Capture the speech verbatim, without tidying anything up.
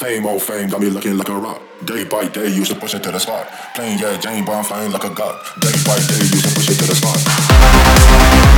Same old fame got me looking like a rock. Day by day, used to push it to the spot. Plain yeah, Jane, but I'm flying like a god. Day by day, used to push it to the spot.